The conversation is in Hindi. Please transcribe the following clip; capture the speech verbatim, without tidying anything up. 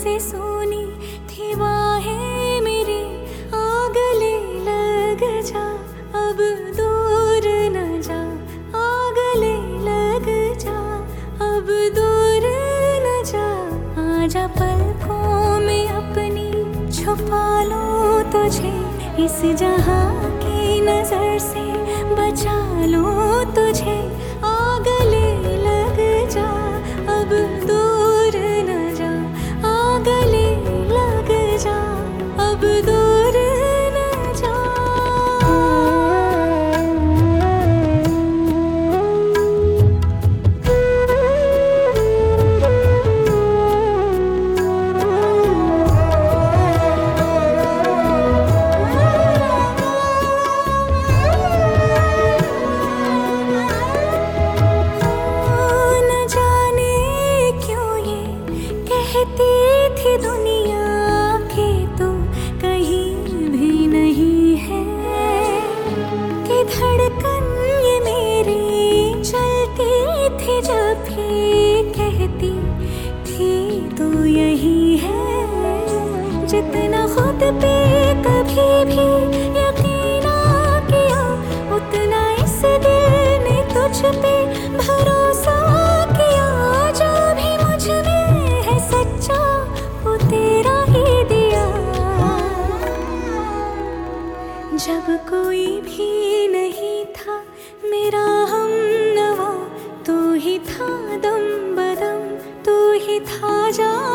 से सोनी थी बाहें मेरी, आ गले लग जा, अब दूर न जा, आ गले लग जा, अब दूर न जा। आजा पलकों में अपनी छुपा लो तुझे, इस जहां की नजर से बचा लो तुझे। आ गले लग जा, अब दूर न जा, आ गले लग जा, अब दूर न जा। कहती थी दुनिया के तो कहीं भी नहीं है, कि धड़कन ये मेरी चलती थी जब भी, कहती थी तो यही है। जितना खुद पे कभी भी यकीन ना किया, उतना इस दिल ने तुझ पे भरोसा किया। जो भी मुझ में है सच्चा वो तेरा ही दिया। जब कोई भी नहीं था मेरा हमनवा, तू ही था दम बदम, तू ही था जान।